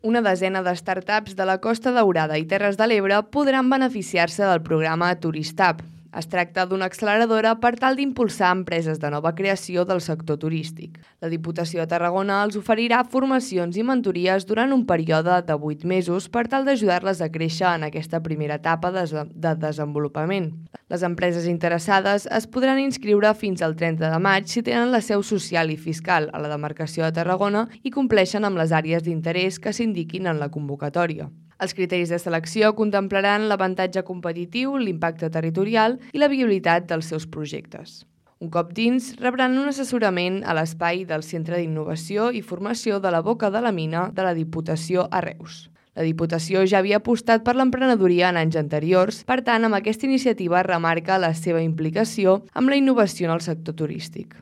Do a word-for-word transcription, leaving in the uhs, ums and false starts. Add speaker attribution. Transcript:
Speaker 1: Una desena de startups de la Costa Daurada i Terres de l'Ebre podran beneficiar-se del programa Turistab. Es tracta d'una acceleradora per tal d'impulsar empreses de nova creació del sector turístic. La Diputació de Tarragona els oferirà formacions i mentories durant un període de vuit mesos per tal d'ajudar-les a créixer en aquesta primera etapa de desenvolupament. Les empreses interessades es podran inscriure fins al trenta de maig si tenen la seu social i fiscal a la demarcació de Tarragona i compleixen amb les àrees d'interès que s'indiquin en la convocatòria. Els criteris de selecció contemplaran l'avantatge competitiu, l'impacte territorial i la viabilitat dels seus projectes. Un cop dins, rebran un assessorament a l'espai del Centre d'Innovació i Formació de la Boca de la Mina de la Diputació a Reus. La Diputació ja havia apostat per l'emprenedoria en anys anteriors, per tant, amb aquesta iniciativa remarca la seva implicació amb la innovació en el sector turístic.